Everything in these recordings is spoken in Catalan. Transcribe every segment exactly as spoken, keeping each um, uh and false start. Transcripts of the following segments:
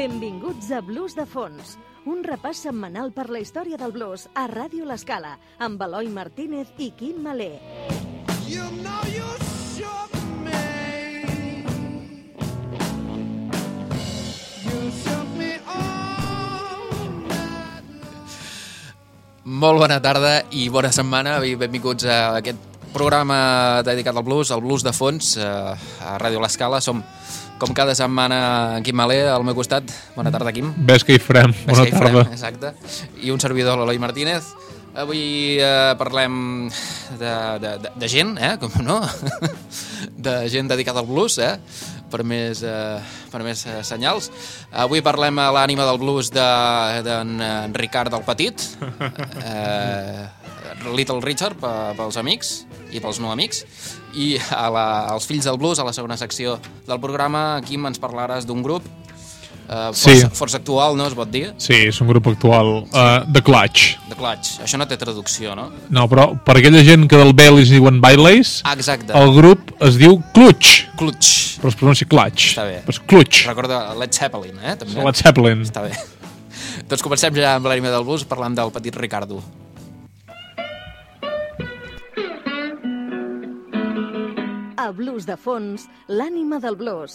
Benvinguts a Blues de Fons, un repàs setmanal per la història del blues a Ràdio L'Escala, amb Eloi Martínez i Quim Malé. You know you shook me. You shook me all night. Molt bona tarda i bona setmana i benvinguts a aquest programa dedicat al blues, al blues de fons, a Ràdio L'Escala. Som, com cada setmana, en Quim Malé, al meu costat. Bona tarda, Quim. Ves que hi farem. Bona Ves que hi tarda. farem, exacte. I un servidor, l'Eloi Martínez. Avui eh, parlem de, de, de, de gent, eh, com no? De gent dedicada al blues, eh? Per més, eh, per més eh, senyals. Avui parlem a l'ànima del blues d'en de, Ricard el Petit, eh, Little Richard pels amics i pels no amics, i a la, als fills del blues, a la segona secció del programa. Quim, ens parlaràs d'un grup uh, força, sí. força actual, no es pot dir? Sí, és un grup actual, uh, The Clutch. The Clutch, això no té traducció, no? No, però per aquella gent que del Baileys diuen Baileys, Ah, exacte. el grup es diu Clutch, Clutch. però es pronuncia Clutch. Està bé. Però és Clutch. Recorda Led Zeppelin, eh? També. Led Zeppelin. Està bé. Doncs comencem ja amb l'ànima del blues parlant del petit Ricardo. A Blues de Fons, l'ànima del blues.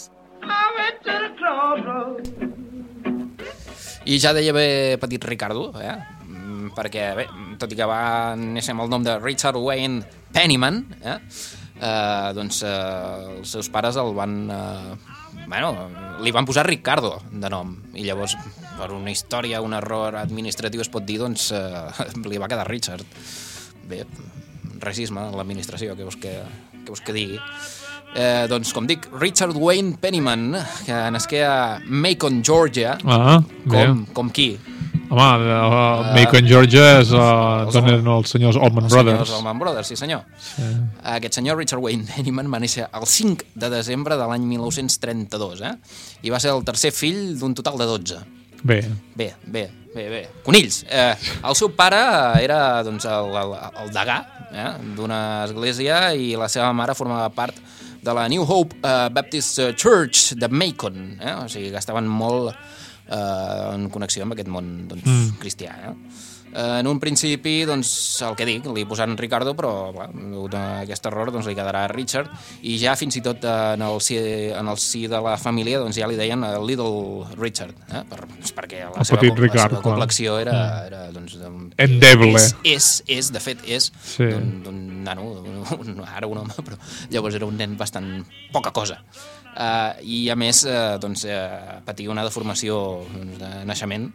I ja deia bé petit Ricardo, eh? Perquè, bé, tot i que va néixer amb el nom de Richard Wayne Penniman, eh? Eh, doncs eh, els seus pares el van... Eh, bueno, li van posar Ricardo de nom, i llavors, per una història, un error administratiu, es pot dir, doncs eh, li va quedar Richard. Bé, racisme en l'administració, que vols que, que, vols que digui. Eh, doncs, com dic, Richard Wayne Penniman, que nasqué a Macon, Georgia. Ah, com, com qui? Home, uh, Macon, Georgia és uh, d'on eren els senyors Allman Brothers. Els senyors Allman Brothers, sí senyor. Sí. Aquest senyor, Richard Wayne Penniman, va néixer el cinc de desembre de l'any mil nou-cents trenta-dos, eh? I va ser el tercer fill d'un total de dotze. Bé. Bé, bé, bé, bé. Conills. Eh, el seu pare era, doncs, el, el, el degà eh, d'una església, i la seva mare formava part de la New Hope uh, Baptist Church de Macon, eh? O sigui que estaven molt uh, en connexió amb aquest món, doncs, mm. cristià. Eh? Uh, en un principi, doncs, el que dic, li posaran Ricardo, però clar, aquest error doncs, li quedarà Richard, i ja fins i tot en el si, en el si de la família doncs, ja li deien Little Richard, eh? per, doncs, perquè la el seva, petit Ricard, la seva complexió era, era doncs, endeble. És, és, és, de fet, és sí. d'un nano, un, ara un home, però llavors era un nen bastant poca cosa. Uh, I a més, uh, doncs, uh, patia una deformació doncs, de naixement,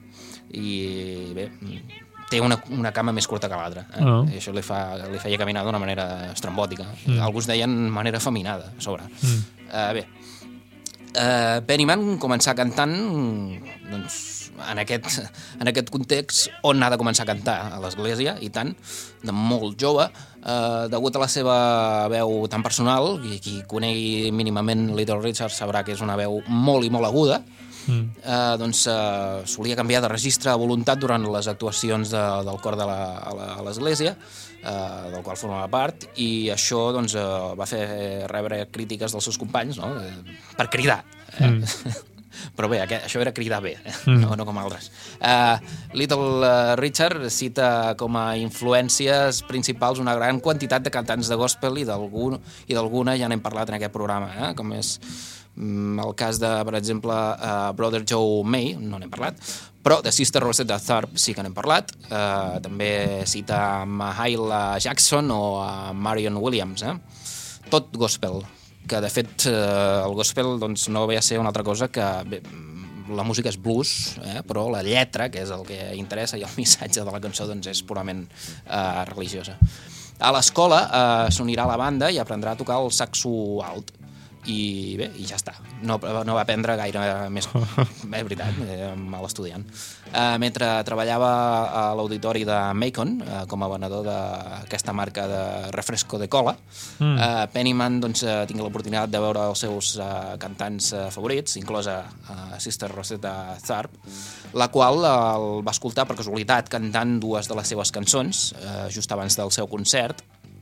i bé, té una, una cama més curta que l'altra, eh? Oh. I això li, fa, li feia caminar d'una manera estrambòtica. Mm. Alguns deien manera feminada, a sobre. Mm. Uh, bé, uh, Penniman començà cantant doncs, en, aquest, en aquest context on ha de començar a cantar, a l'església, i tant, de molt jove, uh, degut a la seva veu tan personal, i qui conegui mínimament Little Richard sabrà que és una veu molt i molt aguda. Mm. Eh, doncs eh, solia canviar de registre a voluntat durant les actuacions de, del cor de l'església, eh, del qual formava part, i això doncs, eh, va fer rebre crítiques dels seus companys, no? eh, per cridar. Eh? Mm. Però bé, aquest, això era cridar bé, eh? mm. no, no com altres. Eh, Little Richard cita com a influències principals una gran quantitat de cantants de gospel, i d'alguna ja n'hem parlat en aquest programa, eh? Com és el cas de, per exemple, uh, Brother Joe May, no n'hem parlat, però de Sister Rosetta Tharpe sí que n'hem parlat. Uh, també cita Mahalia Jackson o a Marion Williams, eh? Tot gospel, que de fet uh, el gospel doncs, no ve a ser una altra cosa que... Bé, la música és blues, eh? Però la lletra, que és el que interessa, i el missatge de la cançó doncs, és purament uh, religiosa. A l'escola uh, s'unirà a la banda i aprendrà a tocar el saxo alt. I bé, i ja està. No, no va aprendre gaire més, és veritat, mal estudiant. Eh, mentre treballava a l'auditori de Macon, eh, com a venedor d'aquesta marca de refresco de cola, mm. eh, Penniman doncs, eh, tingué l'oportunitat de veure els seus eh, cantants eh, favorits, inclosa eh, Sister Rosetta Tharpe, la qual eh, el va escoltar per casualitat cantant dues de les seves cançons, eh, just abans del seu concert,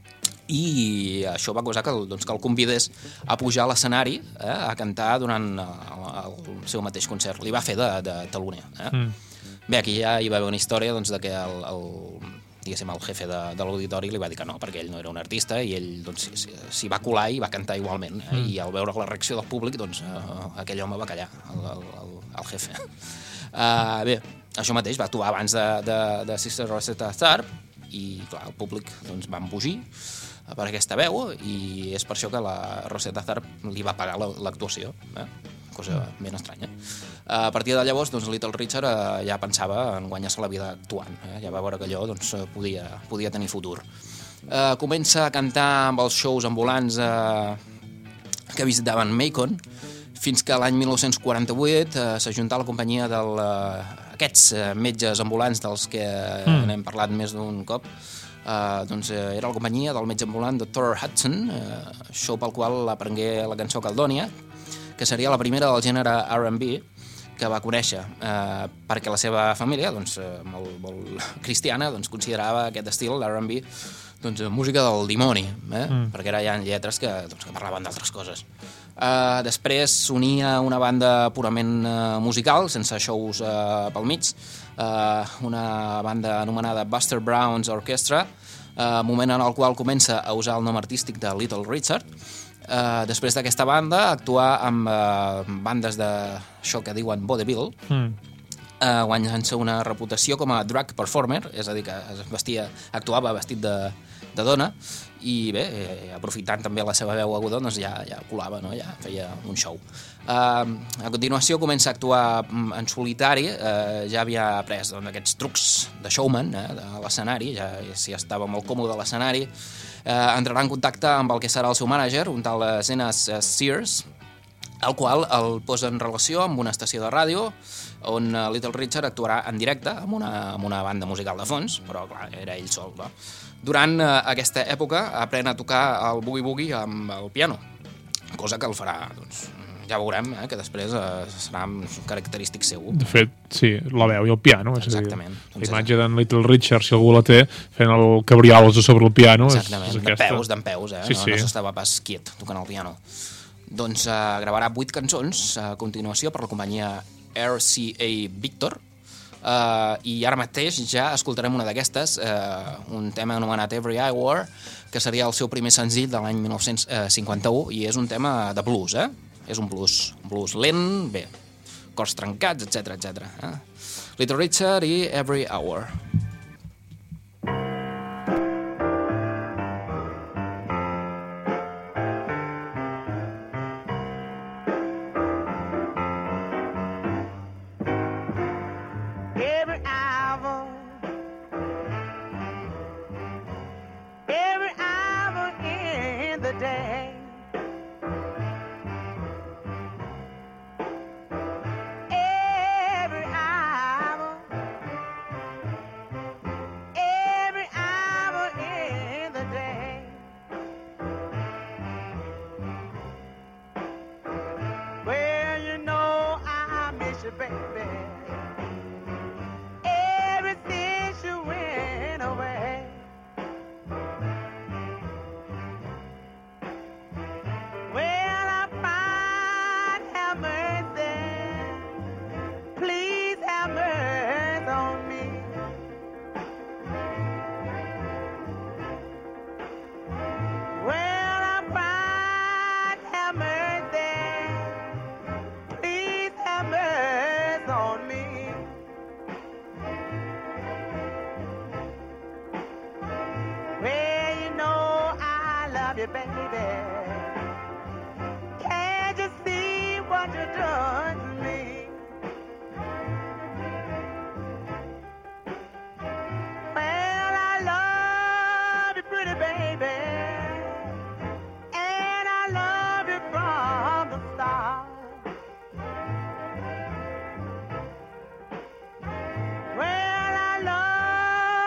i això va causar que el, doncs, que el convidés a pujar a l'escenari eh, a cantar durant el, el seu mateix concert. Li va fer de, de taloner. Eh? Mm. Bé, aquí ja hi va haver una història doncs, de que el, el, diguéssim, el jefe de, de l'auditori li va dir que no, perquè ell no era un artista i ell doncs, s'hi va colar i va cantar igualment. Eh? Mm. I al veure la reacció del públic, doncs, eh, aquell home va callar, el, el, el, el jefe. Uh, bé, això mateix, va actuar abans de, de, de Sister Rosetta Tharpe i, clar, el públic doncs, va embogir per aquesta veu i és per això que la Rosetta Tharpe li va pagar l'actuació, eh? Cosa ben estranya. A partir de llavors, doncs, Little Richard eh, ja pensava en guanyar-se la vida actuant, eh? Ja va veure que allò doncs, podia, podia tenir futur. Eh, comença a cantar amb els shows ambulants eh, que visitaven Macon, fins que l'any mil nou-cents quaranta-vuit eh, s'ajuntà a la companyia d'aquests eh, metges ambulants dels que mm. n'hem parlat més d'un cop. Uh, doncs, uh, era la companyia del metge ambulant doctor Hudson, uh, show pel qual aprengué la cançó Caledonia, que seria la primera del gènere R and B que va conèixer, uh, perquè la seva família, doncs, uh, molt, molt cristiana, doncs, considerava aquest estil, l'R and B, doncs, música del dimoni, eh? mm. perquè ara hi ha lletres que, doncs, que parlaven d'altres coses. Uh, després s'unia una banda purament uh, musical, sense shows uh, pel mig, uh, una banda anomenada Buster Brown's Orchestra, uh, moment en el qual comença a usar el nom artístic de Little Richard. Uh, després d'aquesta banda, actuar amb uh, bandes d'això que diuen vaudeville, mm. uh, guanyant-se una reputació com a drag performer, és a dir, que es vestia, actuava vestit de, de dona, i bé, eh, aprofitant també la seva veu aguda, doncs ja, ja colava, no? Ja feia un show. Uh, a continuació comença a actuar en solitari, uh, ja havia après doncs, aquests trucs de showman eh, de l'escenari, ja, ja estava molt còmode a l'escenari, uh, entrarà en contacte amb el que serà el seu mànager, un tal Zenas Sears, el qual el posa en relació amb una estació de ràdio on Little Richard actuarà en directe amb una, amb una banda musical de fons, però clar, era ell sol. No? Durant uh, aquesta època aprèn a tocar el boogie-boogie amb el piano, cosa que el farà, doncs, ja veurem, eh, que després uh, serà característic seu. De fet, sí, la veu i el piano. Exactament. És dir, la imatge d'en Little Richard, si algú la té, fent el cabrioles sobre el piano. Exactament, és, és de peus, d'en peus, eh? Sí, no, sí. no s'estava pas quiet tocant el piano. Doncs uh, gravarà vuit cançons a continuació per la companyia R C A Victor, uh, i ara mateix ja escoltarem una d'aquestes, uh, un tema anomenat Every Hour, que seria el seu primer senzill de l'any mil nou-cents cinquanta-u, i és un tema de blues, eh? És un blues, un blues lent, bé, cors trencats, etcètera, etcètera. Eh? Little Richard i Every Hour.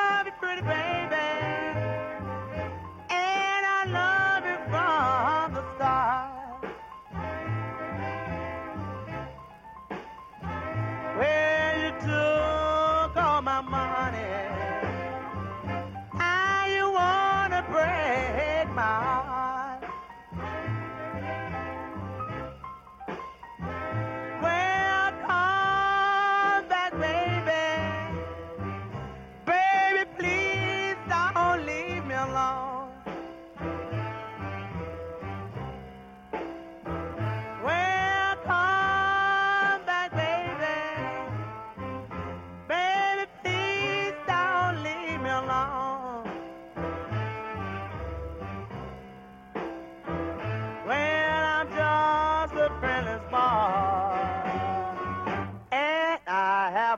From the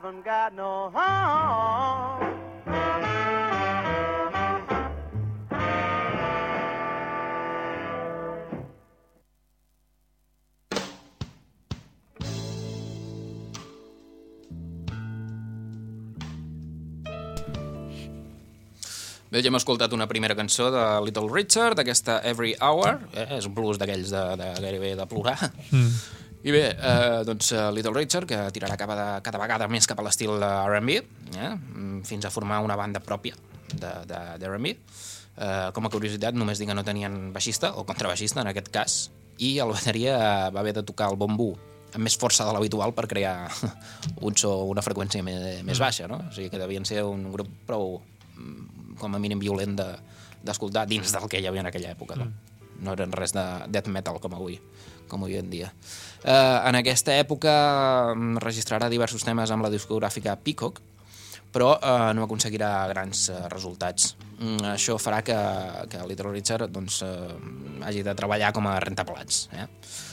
haven't got no home. Bé, ja hem escoltat una primera cançó de Little Richard, d'aquesta Every Hour, eh? És un blues d'aquells de, de gairebé de plorar. Mm. I bé, eh, doncs Little Richard, que tirarà cada, cada vegada més cap a l'estil R and B, eh? Fins a formar una banda pròpia d'R and B. Eh, com a curiositat, només dic que no tenien baixista, o contrabaixista en aquest cas, i el bateria va haver de tocar el bombú amb més força de l'habitual per crear un so, una freqüència més, més baixa, no? O sigui que devien ser un grup prou, com a mínim violent d'escoltar dins del que hi havia en aquella època. No, no eren res de death metal com avui, com avui en dia. Eh, en aquesta època registrarà diversos temes amb la discogràfica Peacock, però eh, no aconseguirà grans eh, resultats. Mm, això farà que, que Little Richard doncs, eh, hagi de treballar com a rentaplats. Eh?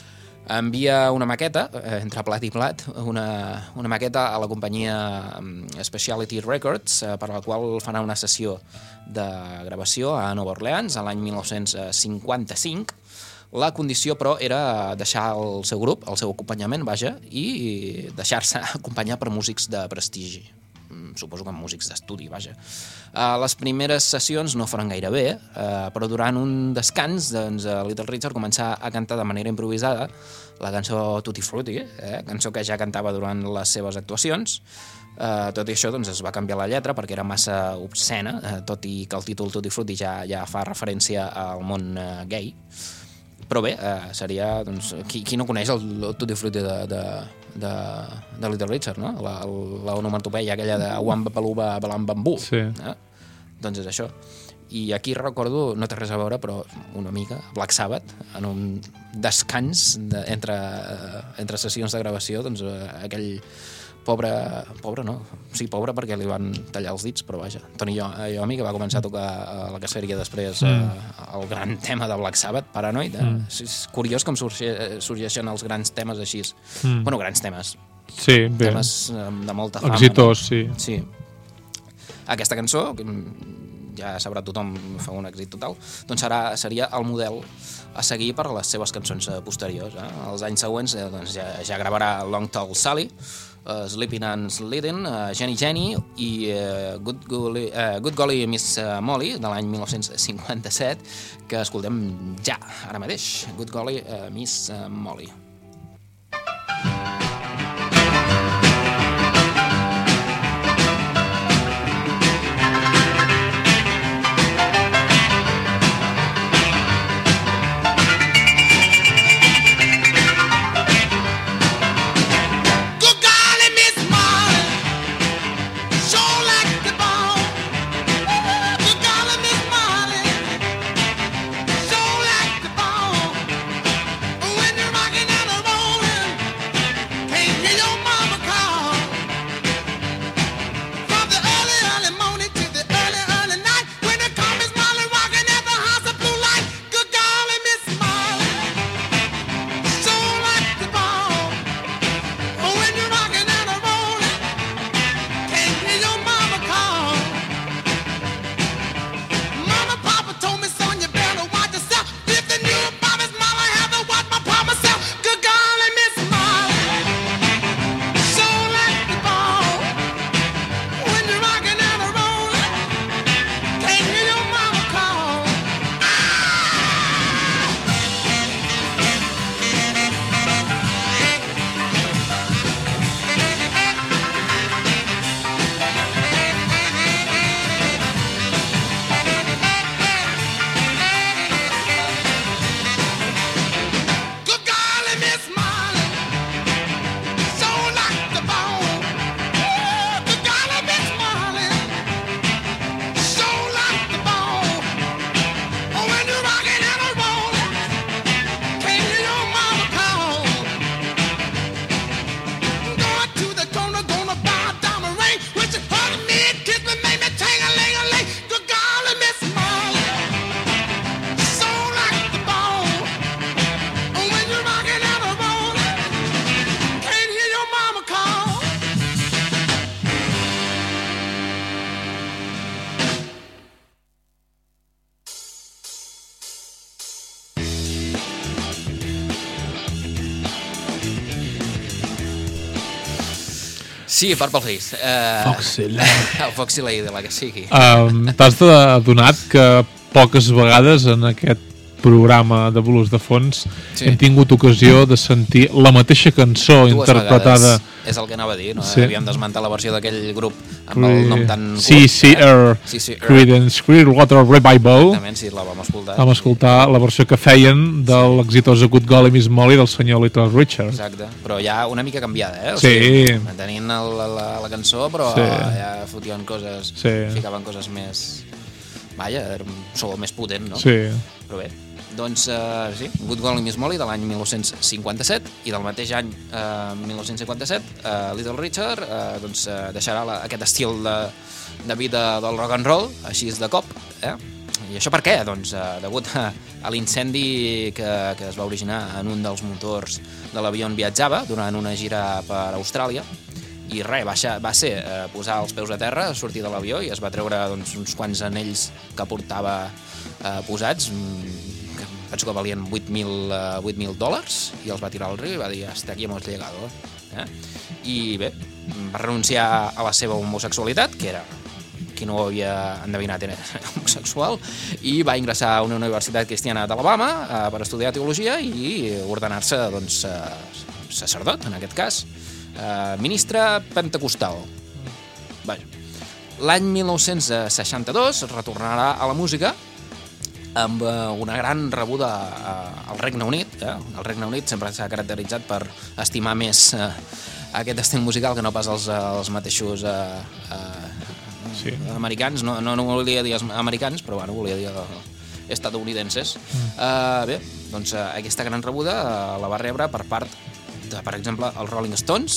Envia una maqueta, eh, entre plat i plat, una, una maqueta a la companyia Specialty Records, eh, per la qual farà una sessió de gravació a Nova Orleans a l'any mil nou-cents cinquanta-cinc. La condició, però, era deixar el seu grup, el seu acompanyament, vaja, i deixar-se acompanyar per músics de prestigi. Suposo que músics d'estudi, vaja. Uh, les primeres sessions no foren gaire bé, uh, però durant un descans, doncs, uh, Little Richard començà a cantar de manera improvisada la cançó Tutti Frutti, eh? Cançó que ja cantava durant les seves actuacions. Uh, tot i això, doncs, es va canviar la lletra perquè era massa obscena, uh, tot i que el títol Tutti Frutti ja, ja fa referència al món uh, gay. Però bé, eh, seria, doncs, qui, qui no coneix el, el Tutti Frutti de, de, de, de Little Richard, no? La, la onomatopeia aquella de Wamba Paluba Balam Bambú. Sí. Eh? Doncs és això. I aquí recordo, no té res a veure, però una mica, Black Sabbath, en un descans de, entre, entre sessions de gravació, doncs aquell pobre, pobre no, sí, pobre perquè li van tallar els dits, però vaja, Tony Iommi, que va començar a tocar a la que seria després mm. eh, el gran tema de Black Sabbath, Paranoid, eh? Mm. És curiós com sorgeixen els grans temes així. Mm. Bueno, grans temes. Sí, bé. Temes de molta fama. Exitós, no? Sí. Sí. Aquesta cançó, que ja sabrà tothom, fa un èxit total, doncs serà, seria el model a seguir per les seves cançons posteriors. Eh? Els anys següents eh, doncs ja, ja gravarà Long Tall Sally, Uh, Sleeping and Sliding, uh, Jenny Jenny i uh, Good, Golly, uh, Good Golly Miss uh, Molly de l'any mil nou-cents cinquanta-set, que escoltem ja, ara mateix. Good Golly uh, Miss uh, Molly. When you're rocking Sí, Purple Haze. Uh, Foxy Lady. El Foxy Lady, la que sigui. Um, T'has adonat que poques vegades en aquest programa de blues de fons Sí. hem tingut ocasió de sentir la mateixa cançó Dues interpretada. vegades. És el que anava a dir, no? Sí. Havíem d'esmentar la versió d'aquell grup amb el nom tan curt. C C R, C C R. Creedence Clearwater Revival. Exactament, sí, la vam escoltar. Vam escoltar la versió que feien de l'exitosa Good Golly Miss Molly del senyor Little Richard. Exacte, però ja una mica canviada, eh? O Sí. sigui, mantenint el, la, la cançó, però Sí. ja fotien coses, Sí. ficaven coses més... Vaja, era un so més potent, no? Sí. Però bé, doncs uh, sí, Good Golly Miss Molly de l'any dinou cinquanta-set i del mateix any uh, dinou cinquanta-set uh, Little Richard uh, doncs, uh, deixarà la, aquest estil de, de vida del rock and roll així de cop, eh? I això per què? Doncs uh, degut a, a l'incendi que, que es va originar en un dels motors de l'avió on viatjava durant una gira per Austràlia i res, va, va ser eh, posar els peus a terra, sortir de l'avió i es va treure doncs, uns quants anells que portava eh, posats, que penso que valien vuit mil dòlars, i els va tirar al riu i va dir, hasta aquí hemos llegado. Eh? I bé, va renunciar a la seva homosexualitat, que era, qui no ho havia endevinat era homosexual, i va ingressar a una universitat cristiana d'Alabama eh, per estudiar teologia i ordenar-se doncs, eh, sacerdot, en aquest cas, Uh, ministre pentecostal. Vaja. L'any dinou seixanta-dos retornarà a la música amb uh, una gran rebuda uh, al Regne Unit. Eh? El Regne Unit sempre s'ha caracteritzat per estimar més uh, aquest estil musical que no pas els, els mateixos uh, uh, sí. americans. No, no, no volia dir els americans, però bueno, volia dir uh, estadounidenses. Mm. Uh, bé, doncs uh, aquesta gran rebuda uh, la va rebre per part de, per exemple, els Rolling Stones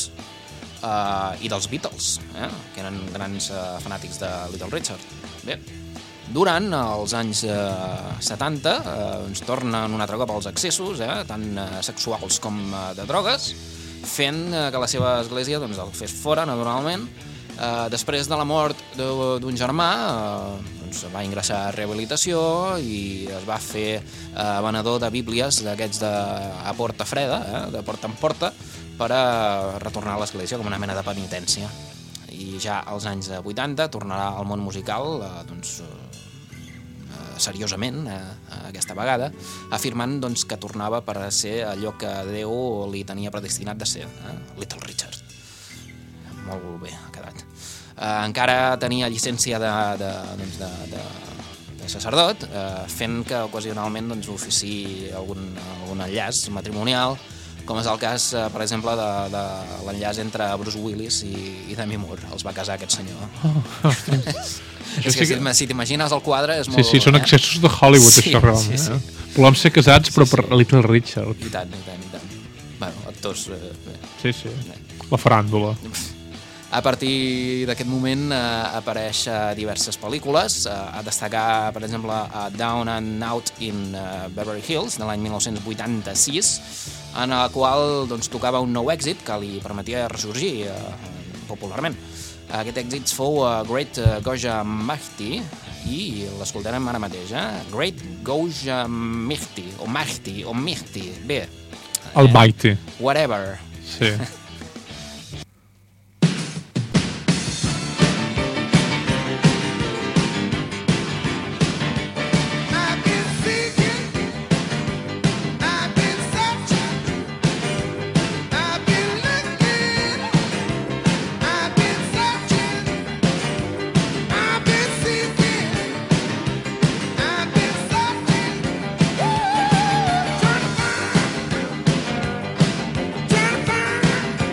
uh, i dels Beatles, eh? que eren grans uh, fanàtics de Little Richard. Bé, durant els anys uh, setanta uh, ens tornen un altre cop als excessos, eh? tant uh, sexuals com uh, de drogues, fent uh, que la seva església doncs, el fes fora, naturalment. Uh, després de la mort d'un germà, uh, doncs va ingressar a rehabilitació i es va fer uh, venedor de bíblies d'aquests de, a porta freda, eh, de porta en porta, per a retornar a l'església com una mena de penitència. I ja als anys vuitanta tornarà al món musical uh, doncs, uh, seriosament, uh, aquesta vegada, afirmant doncs, que tornava per a ser allò que Déu li tenia predestinat de ser, eh, Little Richard. Molt bé ha quedat. Uh, encara tenia llicència de, de, doncs de, de, de sacerdot, uh, fent que ocasionalment doncs, ofici algun, algun enllaç matrimonial, com és el cas, uh, per exemple, de, de l'enllaç entre Bruce Willis i, i Demi Moore. Els va casar aquest senyor. Oh. És que, sí que si t'imagines el quadre és molt... Sí, sí, són excessos de Hollywood, sí, això, realment. Sí, sí. Eh? Volem ser casats, però per Little Richard. I tant, i tant, i tant. Bueno, actors... Eh, sí, sí, la faràndula. A partir d'aquest moment eh, apareix a diverses pel·lícules, eh, a destacar, per exemple, a Down and Out in uh, Beverly Hills, de l'any dinou vuitanta-sis, en la qual doncs, tocava un nou èxit que li permetia ressorgir eh, popularment. Aquest èxit fou uh, Great uh, Goja Mahti, i l'escoltarem ara mateix, eh? Great Goja Mahti, o Mahti, o Mihti, bé. El Mahti. Whatever. Sí. Trying to find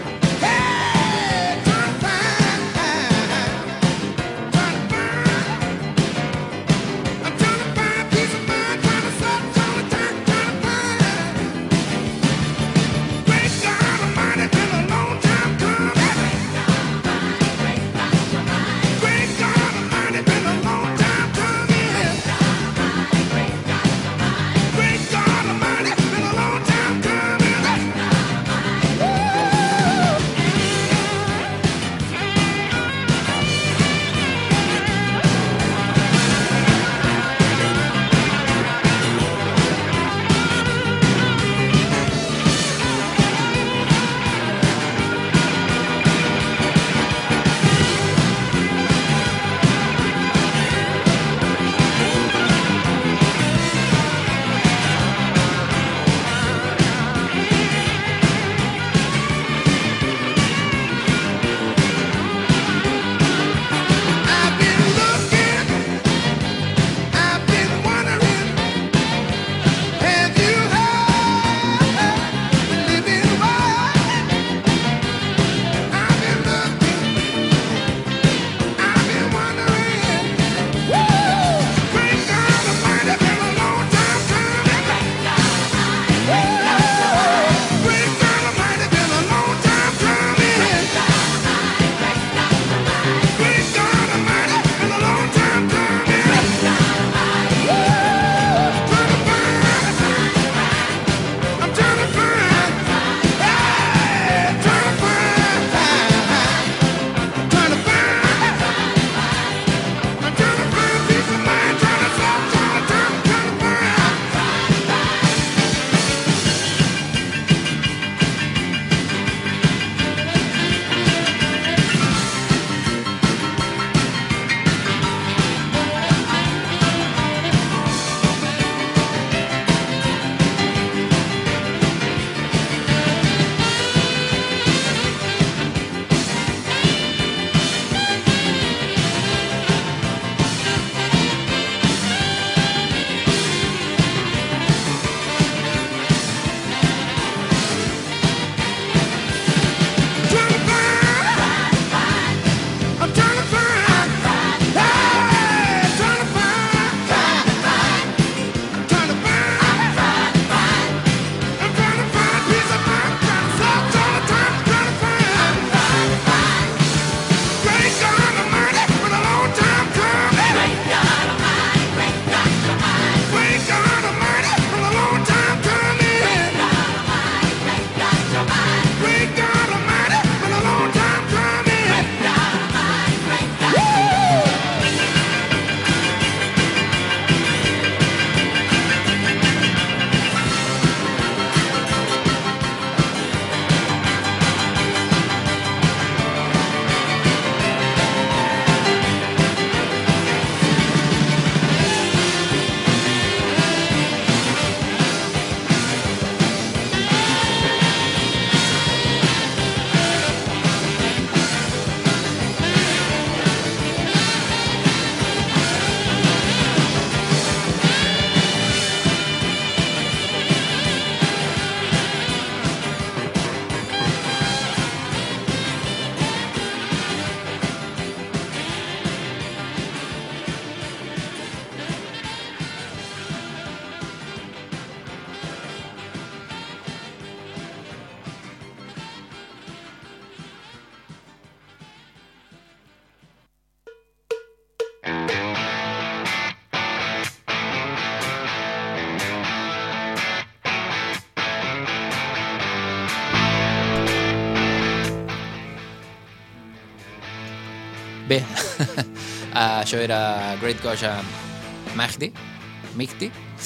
bé, uh, això era Great Goja Mahdi, Mihdi.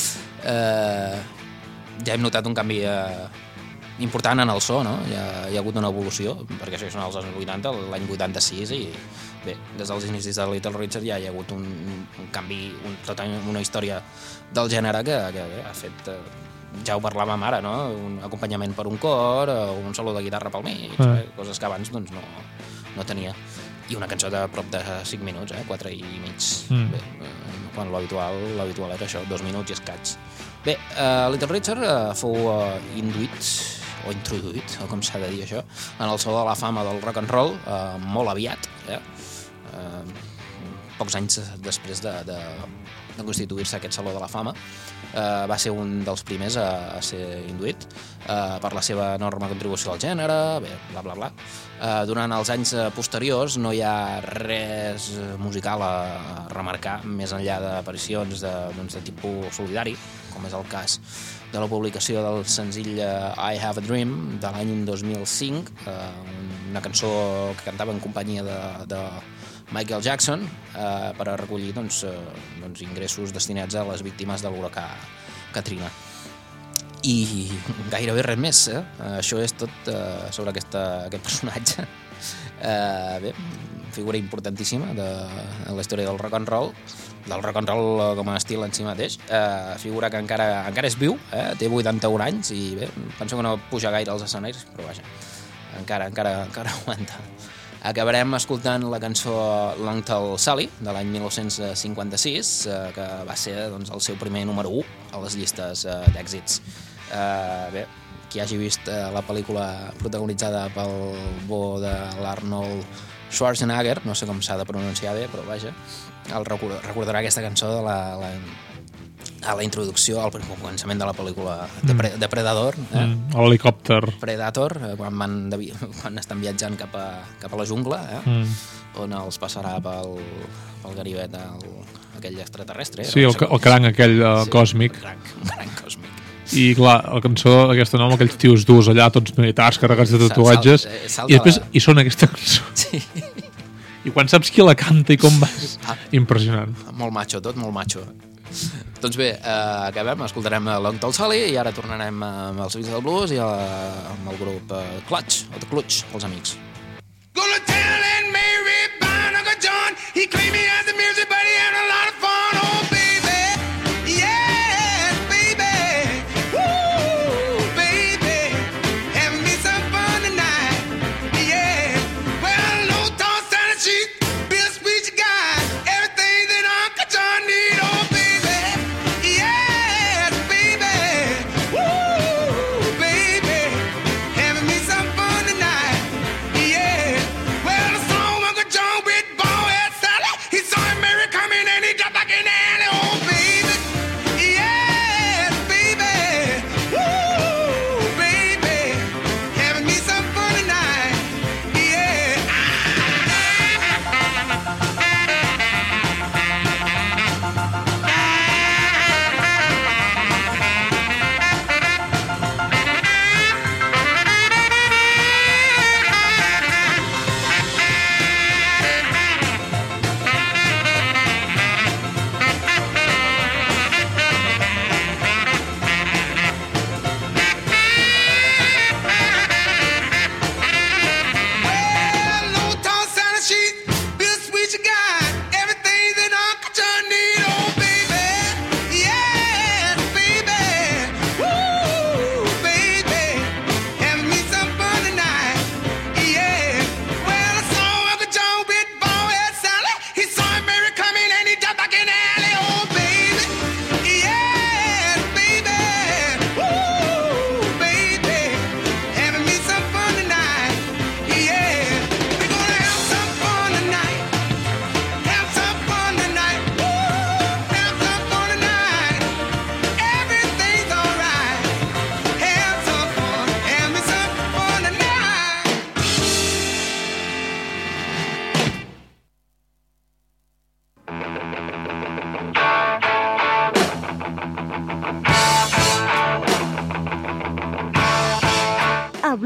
Uh, ja hem notat un canvi uh, important en el so, no? Hi ha, hi ha hagut una evolució, perquè això són els anys vuitanta, l'any vuitanta-sis, i bé, des dels inicis de Little Richard ja hi ha hagut un, un canvi, un, tota una història del gènere que, que bé, ha fet... Uh, ja ho parlàvem ara, no? Un acompanyament per un cor, o un solo de guitarra pel mig, ah. eh? Coses que abans doncs, no, no tenia. I una cançó de prop de cinc minuts, eh? quatre i mig. Mm. Bé, eh, quan l'habitual, l'habitual era això, dos minuts i escaig. Bé, uh, Little Richard uh, fou uh, induït, o introduït, o com s'ha de dir això, en el Saló de la Fama del Rock and Roll, uh, molt aviat, eh? uh, pocs anys després de, de, de constituir-se aquest Saló de la Fama. Uh, va ser un dels primers a, a ser induït uh, per la seva enorme contribució al gènere, bé, bla, bla, bla. Uh, durant els anys posteriors no hi ha res musical a, a remarcar, més enllà d'aparicions de, doncs, de tipus solidari, com és el cas de la publicació del senzill uh, I Have a Dream de l'any dos mil cinc, uh, una cançó que cantava en companyia de... de Michael Jackson, eh, per a recollir doncs, eh, doncs, ingressos destinats a les víctimes de l'huracà Katrina. I gairebé res més, eh? Això és tot eh, sobre aquesta, aquest personatge. Eh, bé, figura importantíssima de, de la història del rock and roll, del rock and roll com a estil en si mateix. Eh, figura que encara, encara és viu, eh? Té vuitanta-un anys i bé, penso que no puja gaire als escenaris, però vaja, encara, encara, encara aguanta. Acabarem escoltant la cançó Long Tall Sally, de l'any dinou cinquanta-sis, eh, que va ser doncs, el seu primer número u a les llistes eh, d'èxits. Eh, bé, qui hagi vist eh, la pel·lícula protagonitzada pel bo de l'Arnold Schwarzenegger, no sé com s'ha de pronunciar bé, però vaja, el recordarà aquesta cançó de la, la, a la introducció, al començament de la pel·lícula de, de Predator. Eh? Mm, l'helicòpter. Predator, quan, van de, quan estan viatjant cap a, cap a la jungla, eh? mm. on els passarà pel, pel ganivet el, aquell extraterrestre. Sí, el, el cranc aquell uh, sí, còsmic. El cranc, el cranc còsmic. I clar, la cançó aquesta nom, aquells tios durs allà, tots militars, carregats de tatuatges, sal, sal, i després la... hi sona aquesta cançó. Sí. I quan saps qui la canta i com vas, ah, impressionant. Molt macho, tot molt macho. Doncs bé, eh, acabem, escoltarem Long Tall Sally i ara tornarem amb els Fills del Blues i amb el grup eh, Clutch, o The Clutch, els amics. Gonna tell and Mary Barnacle John, he claimed me as a music buddy and a lot of fun, oh baby, yeah, baby, woo, baby, having me some fun tonight, yeah, well, Long Tall Sally, she be a speech guy, everything that Uncle John need, oh baby.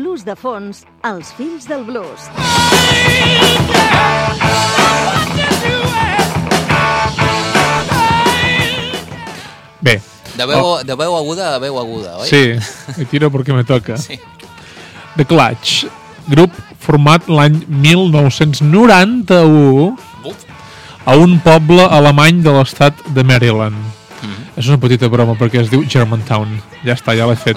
blues de fons, Els fills del blues. Bé. De veu, oh. de veu aguda a veu aguda, oi? Sí, me tiro perquè me toca. Sí. The Clutch, grup format l'any mil nou-cents noranta-u Uf. a un poble alemany de l'estat de Maryland. Mm-hmm. És una petita broma perquè es diu Germantown. Ja està, ja l'he fet.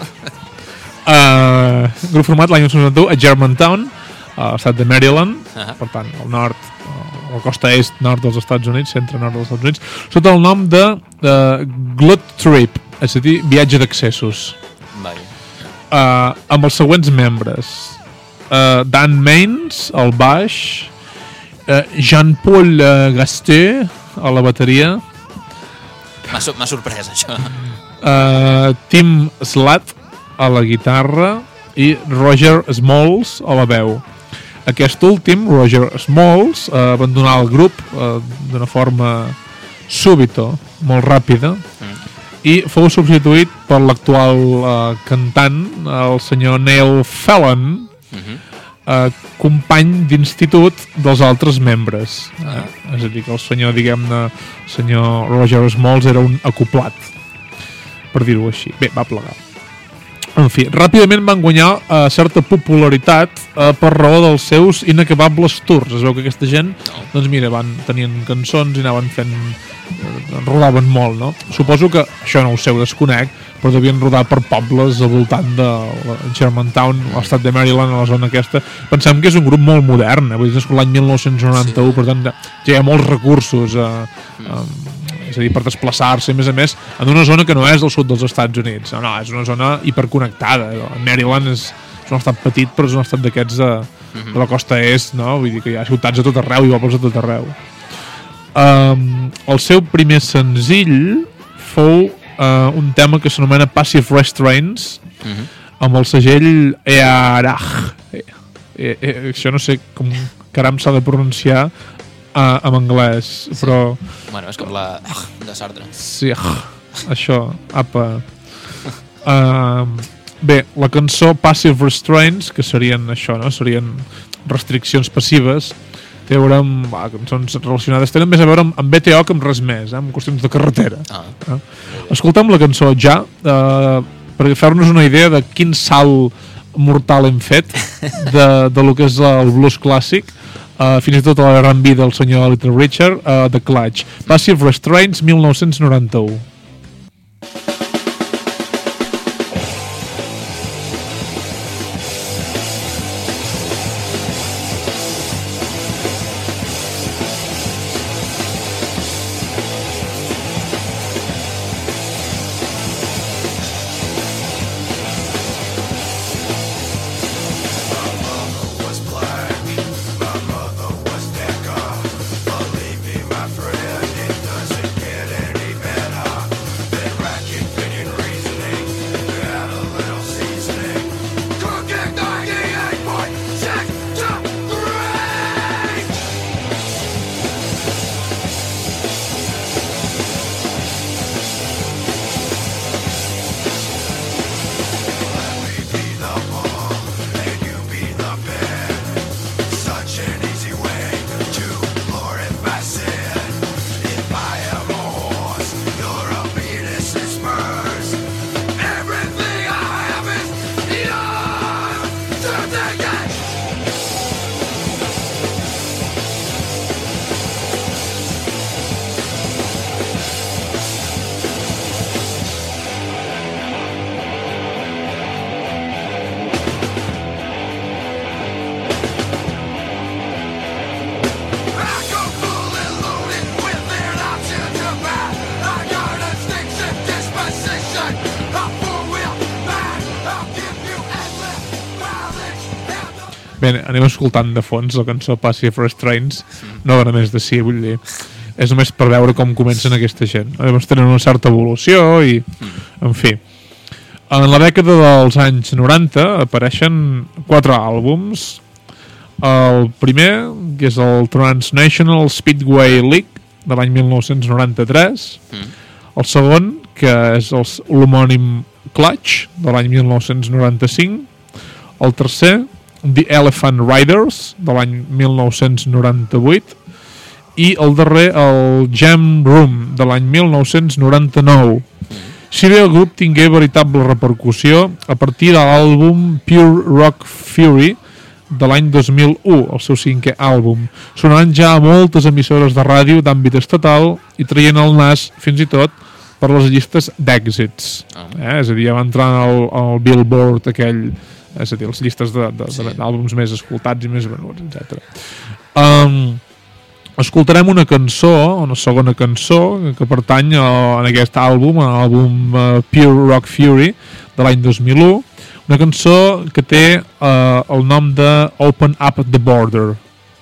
uh, grup format l'any mil nou-cents noranta-u a Germantown, a l'estat de Maryland, uh-huh. per tant, al nord, a la costa est nord dels Estats Units, centre-nord dels Estats Units, sota el nom de uh, Glut Trip, és a dir, viatge d'accessos. Vai. Uh, amb els següents membres. Uh, Dan Mains, al baix, uh, Jean-Paul uh, Gasté, a la bateria. M'ha so sorprès, això. Uh, Tim Slat, a la guitarra, i Roger Smalls, a la veu. Aquest últim, Roger Smalls, uh, abandonà el grup uh, d'una forma súbita, molt ràpida, mm. i fou substituït per l'actual uh, cantant, el senyor Neil Fallon, mm-hmm. uh, company d'institut dels altres membres. Uh, és a dir, que el senyor, diguem-ne, el senyor Roger Smalls era un acoplat, per dir-ho així. Bé, va plegar. En fi, ràpidament van guanyar uh, certa popularitat uh, per raó dels seus inacabables tours. Es veu que aquesta gent, doncs mira, van tenien cançons i anaven fent... Uh, rodaven molt, no? Suposo que, això no ho sé, ho desconec, però devien rodar per pobles al voltant de Germantown, l'estat de Maryland, a la zona aquesta. Pensem que és un grup molt modern, eh? Vull dir, és l'any mil nou-cents noranta-u, sí. Per tant, ja hi ha molts recursos... Uh, um, és a dir, per desplaçar-se, a més a més, en una zona que no és del sud dels Estats Units. No, no, és una zona hiperconnectada. Maryland és, és un estat petit, però és un estat d'aquests de, de la costa est, no? Vull dir que hi ha ciutats a tot arreu i pobles a tot arreu. Um, el seu primer senzill fou uh, un tema que s'anomena Passive Restraints, uh-huh. amb el segell E A R A H. E, e, e, això no sé com caram s'ha de pronunciar Uh, en anglès, sí. Però... Bueno, és com la de Sartre. Sí, això, apa. Uh, bé, la cançó Passive Restraints, que serien això, no? Serien restriccions passives, té a veure amb ah, cançons relacionades, tenen més a veure amb, amb B T O que amb res més, eh? Amb qüestions de carretera. Ah. Eh? Escoltem la cançó ja, uh, per fer-nos una idea de quin salt mortal hem fet de, de lo que és el blues clàssic. Uh, fins i tot a la R and B del senyor Little Richard, uh, The Clutch. Passive Restraints, mil nou-cents noranta-u. Bé, anem escoltant de fons la cançó Passive Restraints, no dona més de si, vull dir, és només per veure com comencen aquesta gent. Llavors tenen una certa evolució i, en fi. En la dècada dels anys noranta apareixen quatre àlbums. El primer, que és el Transnational Speedway League, de l'any mil nou-cents noranta-tres. El segon, que és l'homònim Clutch, de l'any mil nou-cents noranta-cinc. El tercer, The Elephant Riders, de l'any mil nou-cents noranta-vuit, i el darrer, el Jam Room, de l'any mil nou-cents noranta-nou. Si bé el grup tingué veritable repercussió a partir de l'àlbum Pure Rock Fury de l'any dos mil u, el seu cinquè àlbum, sonant ja a moltes emissores de ràdio d'àmbit estatal i traient el nas, fins i tot, per les llistes d'èxits. Eh? És a dir, ja va entrar al, al Billboard aquell, és a dir, les llistes d'àlbums més escoltats i més venuts, etcètera. Um, escoltarem una cançó, una segona cançó, que pertany a, en aquest àlbum, a l'àlbum uh, Pure Rock Fury, de l'any dos mil u, una cançó que té uh, el nom de Open Up the Border.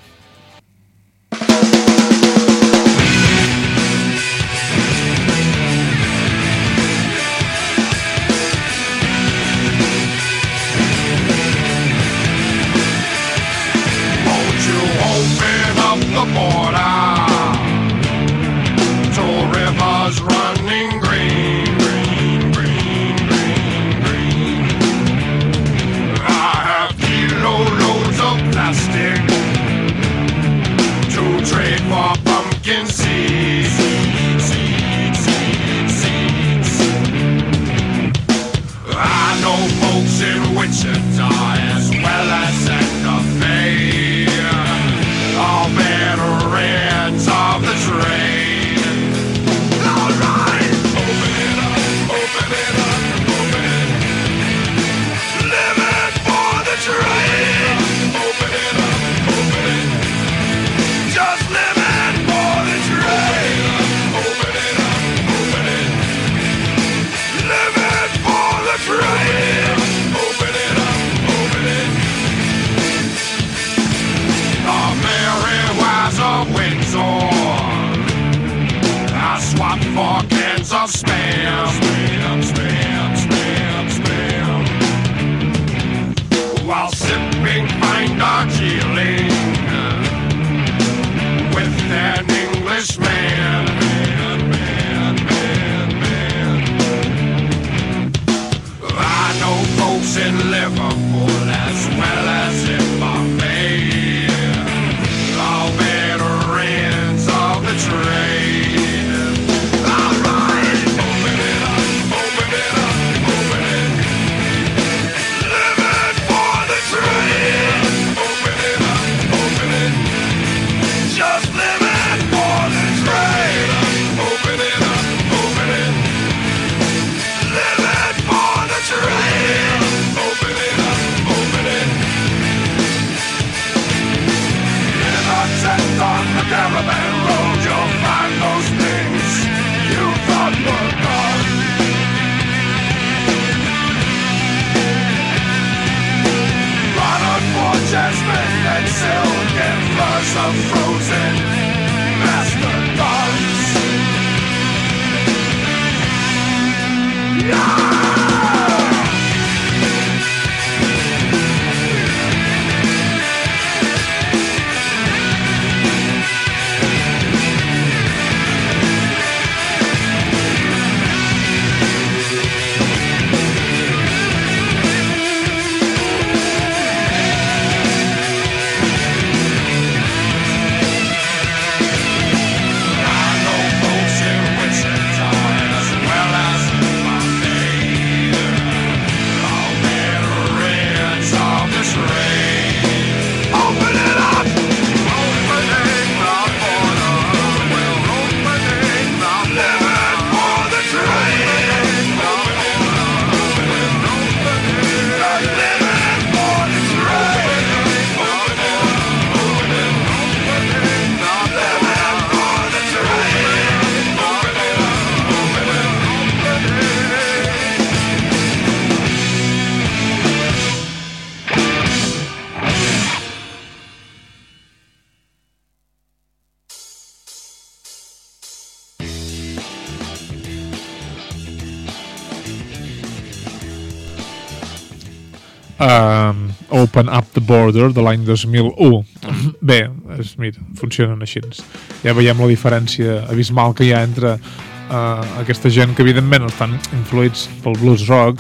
Uh, Open Up the Border de l'any dos mil u. Bé, és, mira, funcionen així. Ja veiem la diferència abismal que hi ha entre uh, aquesta gent que evidentment estan influïts pel blues rock, sí.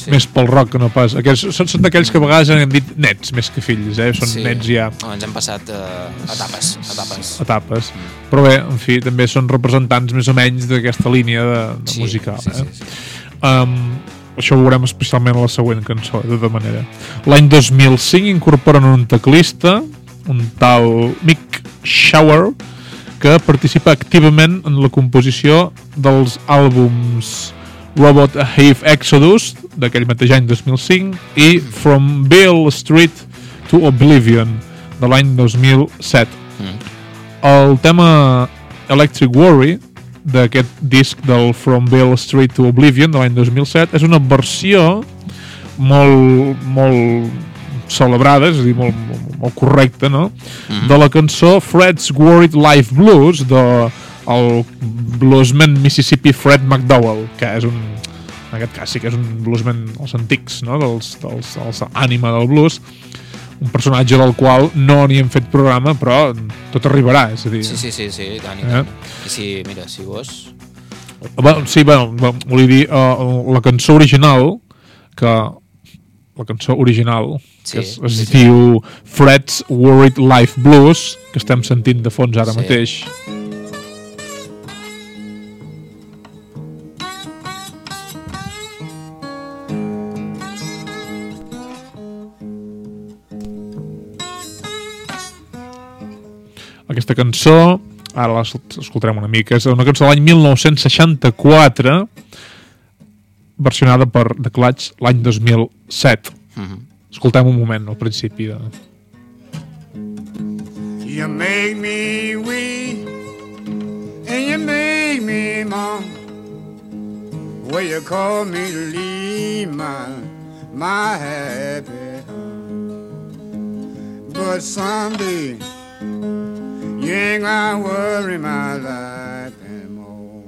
sí. més pel rock que no pas. Aquests són, són d'aquells que a vegades han dit nets més que fills, eh? Són sí. nets ja. No, ens hem passat uh, etapes, etapes. Etapes. Mm. Però bé, en fi, també són representants més o menys d'aquesta línia de, de sí, musical. Sí, eh? sí, sí. Um, això ho veurem especialment a la següent cançó, de tota manera. L'any dos mil cinc incorporen un teclista, un tal Mick Shower, que participa activament en la composició dels àlbums Robot Heave Exodus, d'aquell mateix any dos mil cinc, i From Beale Street to Oblivion, de l'any dos mil set. Mm. El tema Electric Worry, d'aquest disc del From Beale Street to Oblivion, de l'any dos mil set, és una versió molt, molt celebrada, és a dir, molt, molt, molt correcta, no? Mm-hmm. De la cançó Fred's Worried Life Blues, de el bluesman Mississippi Fred McDowell, que és un, en aquest cas sí que és un bluesman dels antics, no? dels, dels, dels ànima del blues, un personatge del qual no n'hi hem fet programa, però tot arribarà, és a dir... Sí, sí, sí, sí, i tant, i tant. Eh? I si, mira, si vols... Bueno, sí, bueno, volia dir, uh, la cançó original, que la cançó original, sí, que es, es sí, diu sí. Fred's Worried Life Blues, que estem sentint de fons ara sí. mateix. Aquesta cançó, ara l'escoltarem una mica, és una cançó de l'any mil nou-cents seixanta-quatre, versionada per The Clash l'any dos mil set. Mm-hmm. Escoltem un moment al principi de... You make me weep and you make me moan where you call me to leave my my happy home, but someday you ain't gonna worry my life anymore.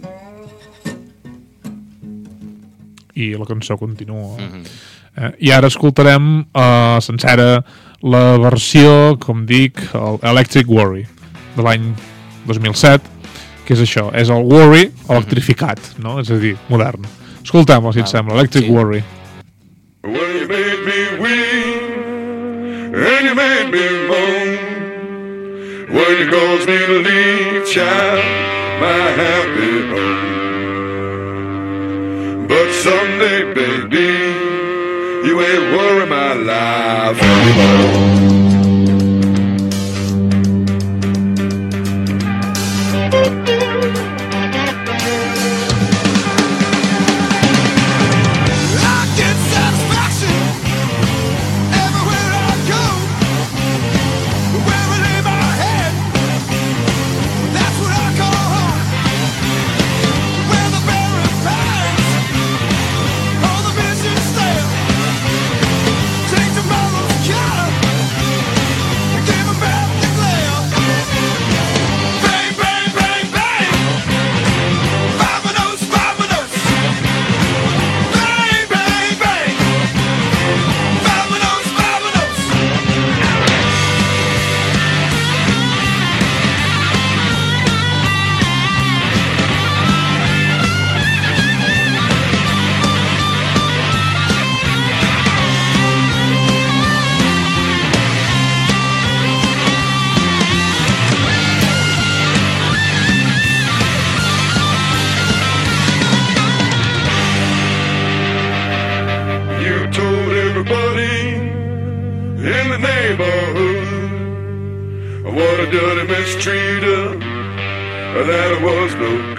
I la cançó continua. Mm-hmm. Eh, I ara escoltarem uh, sencera la versió, com dic, el Electric Worry, de l'any dos mil set, que és això, és el Worry electrificat, no? És a dir, modern. Escoltem-lo, si et sembla, Electric sí. Worry. Well, you made me weep and you made me moan when you caused me to leave, child, my happy home. But someday, baby, you ain't worry my life anymore. Mistreated, that it was no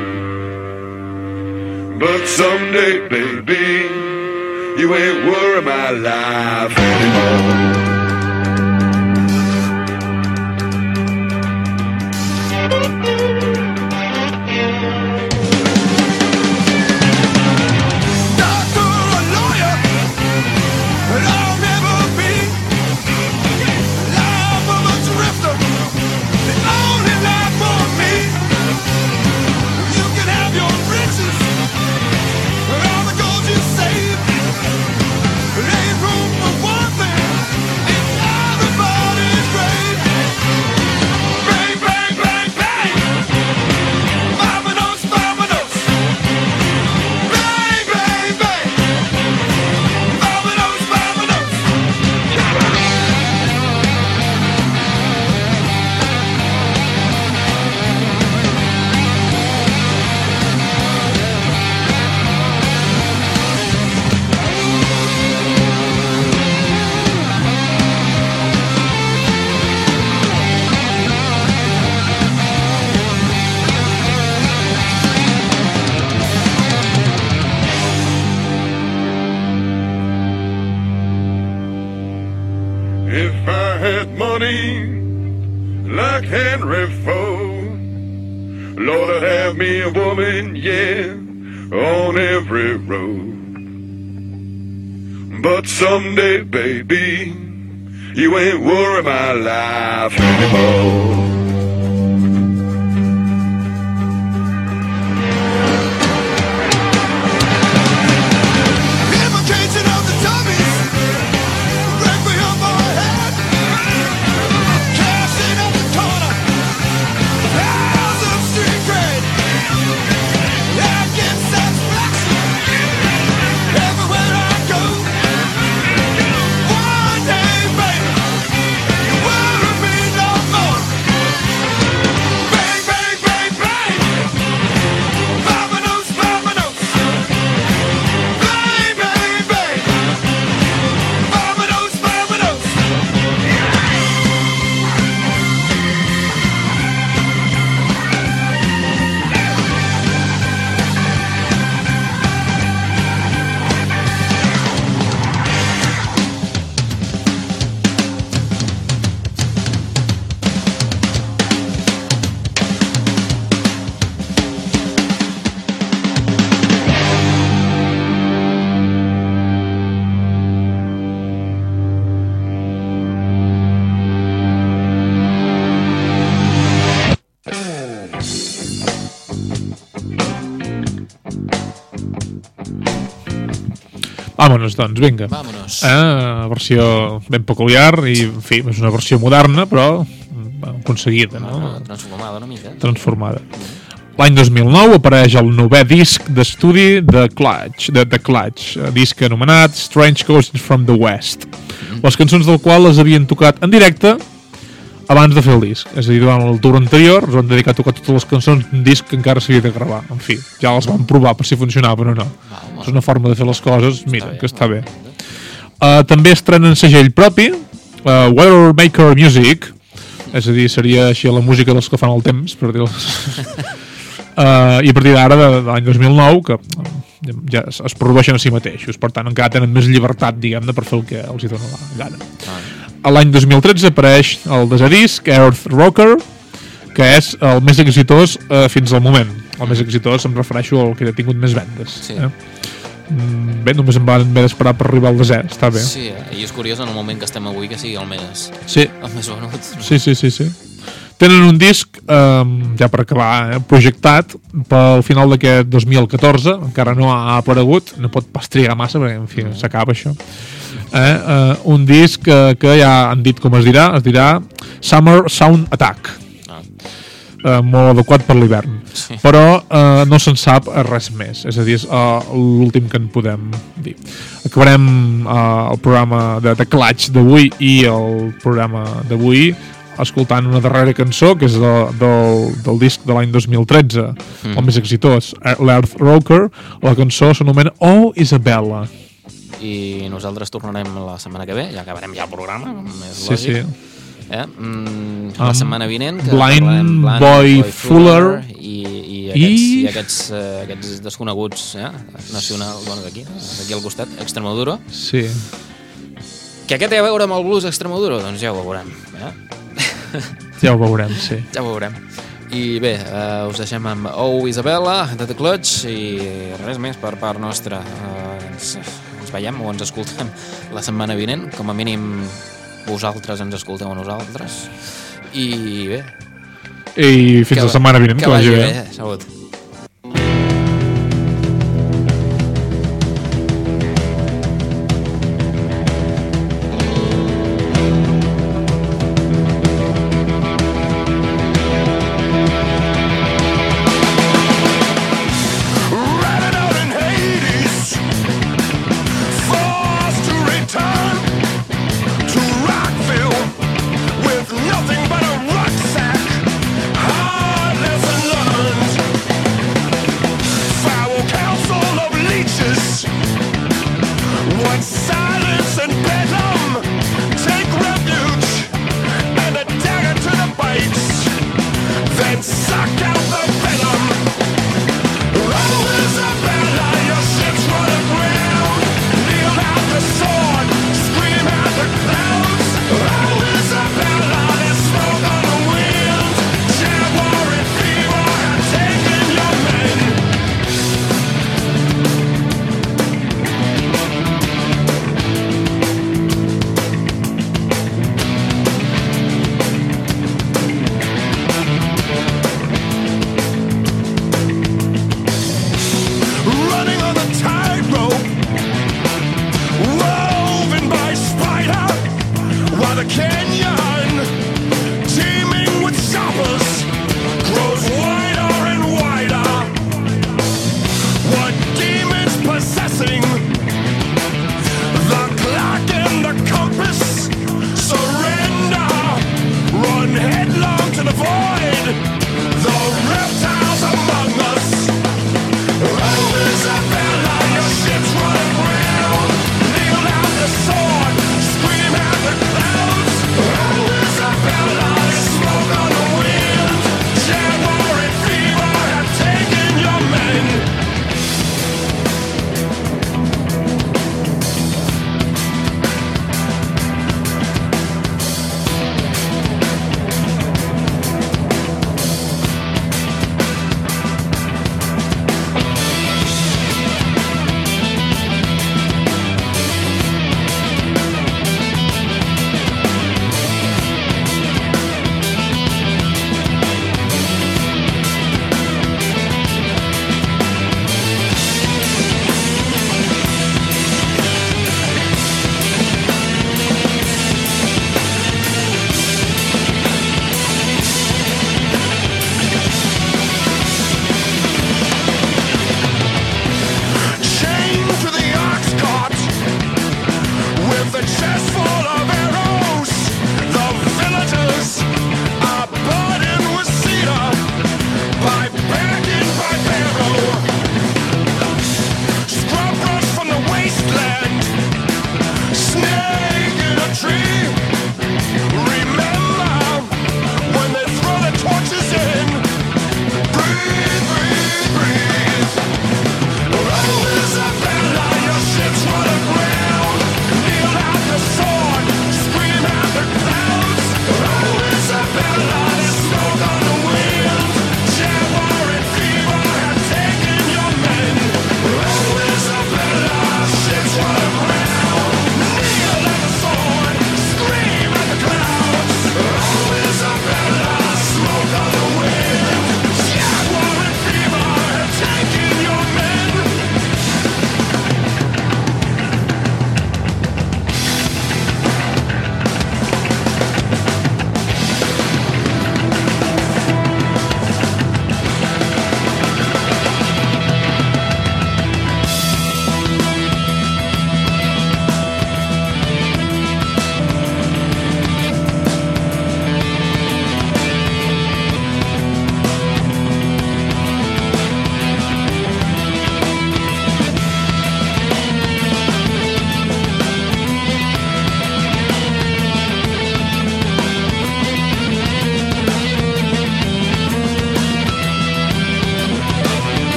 good. But someday, baby, you ain't worry my life anymore. Ain't room for one thing money like Henry Ford. Lord, I have me a woman, yeah, on every road. But someday, baby, you ain't worry my life anymore. Vámonos, doncs, vinga. Vámonos. Eh, versió ben peculiar i, en fi, és una versió moderna, però aconseguida, no? no? Transformada una mica. Transformada. L'any dos mil nou apareix el novè disc d'estudi de Clutch, de The Clutch, disc anomenat Strange Ghosts from the West. Mm-hmm. Les cançons del qual les havien tocat en directe abans de fer el disc. És a dir, durant el tour anterior es van dedicar a tocar totes les cançons d'un disc que encara s'havia de gravar. En fi, ja les van provar per si funcionaven o no. Va, és una forma de fer les coses, mira, bé, que està bé. Uh, també estrenen segell propi, uh, Weathermaker Music, és a dir, seria així la música dels que fan el temps, per dir-ho. Uh, I a partir d'ara, de, de l'any dos mil nou, que ja es, es produeixen a si mateixos, per tant encara tenen més llibertat, diguem-ne, per fer el que els hi dona la gana. Ah. A l'any dos mil tretze apareix el desè disc, Earth Rocker, que és el més exitós eh, fins al moment. El més exitós em refereixo al que ha tingut més vendes. Sí. Eh? Bé, només em van haver d'esperar per arribar al desè, està bé. Sí, i és curiós en el moment que estem avui que sigui el més, sí. el més venut. Sí, sí, sí, sí. Tenen un disc, eh, ja per acabar, eh, projectat pel final d'aquest dos mil catorze, encara no ha aparegut, no pot pas trigar massa perquè, en fi, s'acaba això. Eh, eh, un disc que, que ja han dit com es dirà, es dirà Summer Sound Attack. Ah. Eh, molt adequat per l'hivern. Sí. Però eh, no se'n sap res més, és a dir, és uh, l'últim que en podem dir. Acabarem uh, el programa de, de Clutch d'avui i el programa d'avui escoltant una darrera cançó que és de, del, del disc de l'any dos mil tretze, mm. el més exitós, l'Earth Rocker. La cançó s'anomena Oh Isabella. I nosaltres tornarem la setmana que ve, ja acabarem ja el programa, més sí, lògic. Sí. Eh? Mm, la um, setmana vinent que Blind, Blind Boy, Boy Fuller, Fuller i, i aquests, i... i aquests, uh, aquests desconeguts eh? nacionals, bueno, d'aquí, d'aquí al costat, Extremoduro. Sí. Que què té a veure amb el blues Extremoduro? Doncs ja ho veurem. Eh? Ja ho veurem, sí. Ja ho veurem. I bé, uh, us deixem amb Oh Isabella, de The Clutch, i res més per part nostra. Uh, ens, ens veiem o ens escoltem la setmana vinent, com a mínim vosaltres ens escolteu a nosaltres. I bé. I fins que, la setmana vinent, que, que vagi bé. bé. Salut. Isabella,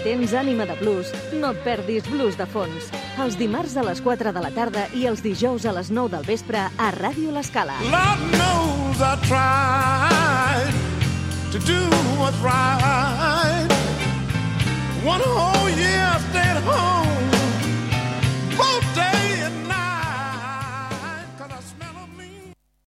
tens ànima de blues, no et perdis Blues de Fons. Els dimarts a les quatre de la tarda i els dijous a les nou del vespre a Ràdio L'Escala. Lord knows I tried to do what's right.